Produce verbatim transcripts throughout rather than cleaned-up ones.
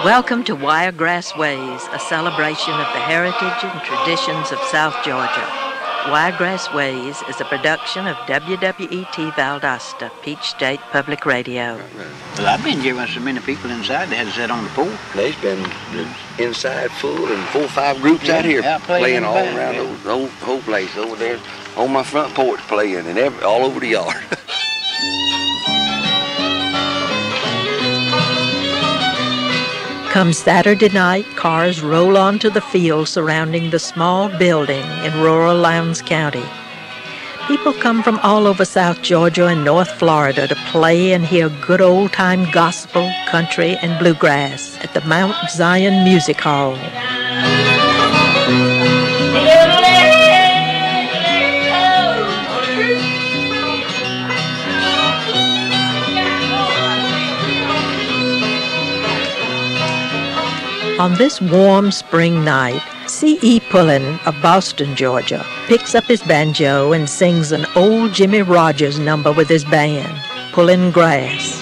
Welcome to Wiregrass Ways, a celebration of the heritage and traditions of South Georgia. Wiregrass Ways is a production of W W E T Valdosta, Peach State Public Radio. Well, I've been here with so many people inside, they had to sit on the porch. There's been the inside full and four or five groups yeah, out here out playing, playing all band, around yeah. the whole, whole place over there on my front porch playing and every, all over the yard. Come Saturday night, cars roll onto the field surrounding the small building in rural Lowndes County. People come from all over South Georgia and North Florida to play and hear good old-time gospel, country, and bluegrass at the Mount Zion Music Hall. On this warm spring night, C E Pullen of Boston, Georgia, picks up his banjo and sings an old Jimmy Rogers number with his band, Pullin' Grass.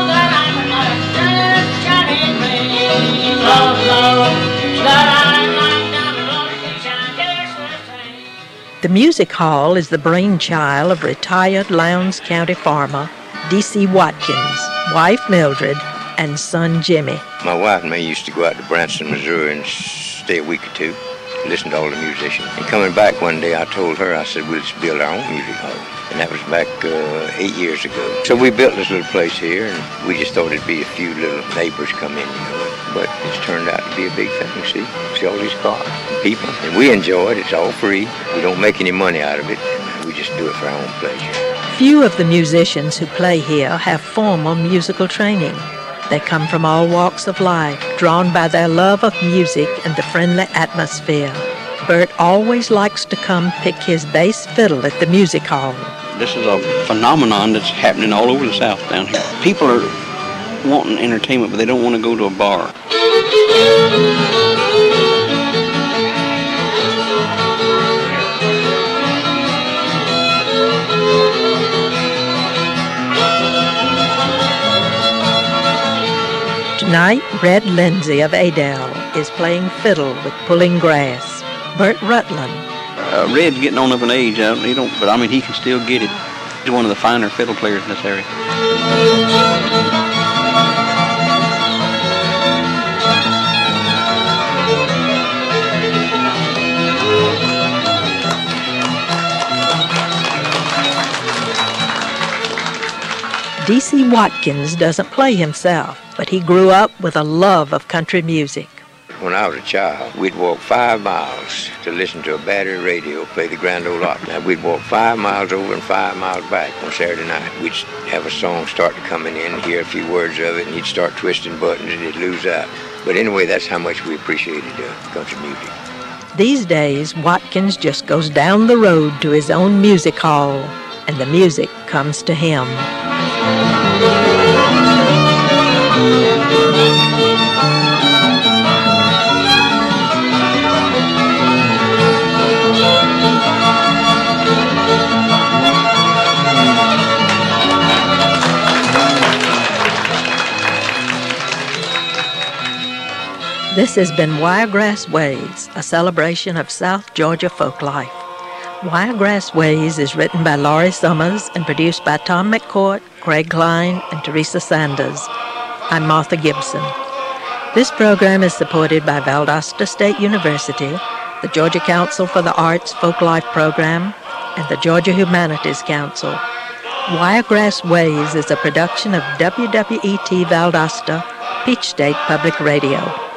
The music hall is the brainchild of retired Lowndes County farmer D C Watkins, wife Mildred, and son Jimmy. My wife and me used to go out to Branson, Missouri and stay a week or two, listen to all the musicians. And coming back one day, I told her, I said, we'll just build our own music hall. And that was back uh, eight years ago. So we built this little place here, and we just thought it'd be a few little neighbors come in, you know. But it's turned out to be a big thing, see? See all these cars and people. And we enjoy it. It's all free. We don't make any money out of it. We just do it for our own pleasure. Few of the musicians who play here have formal musical training. They come from all walks of life, drawn by their love of music and the friendly atmosphere. Bert always likes to come pick his bass fiddle at the music hall. This is a phenomenon that's happening all over the South down here. People are wanting entertainment, but they don't want to go to a bar. Tonight, Red Lindsay of Adel is playing fiddle with Pullin' Grass. Bert Rutland. Uh, Red's getting on up in age, uh, he don't, but I mean, he can still get it. He's one of the finer fiddle players in this area. D C Watkins doesn't play himself, but he grew up with a love of country music. When I was a child, we'd walk five miles to listen to a battery radio play the Grand Ole Opry. Now, we'd walk five miles over and five miles back on Saturday night. We'd have a song start to coming in, hear a few words of it, and you'd start twisting buttons and it'd lose out. But anyway, that's how much we appreciated uh, country music. These days, Watkins just goes down the road to his own music hall, and the music comes to him. This has been Wiregrass Ways, a celebration of South Georgia folk life. Wiregrass Ways is written by Laurie Summers and produced by Tom McCourt, Craig Klein, and Teresa Sanders. I'm Martha Gibson. This program is supported by Valdosta State University, the Georgia Council for the Arts Folklife Program, and the Georgia Humanities Council. Wiregrass Ways is a production of W W E T Valdosta, Peach State Public Radio.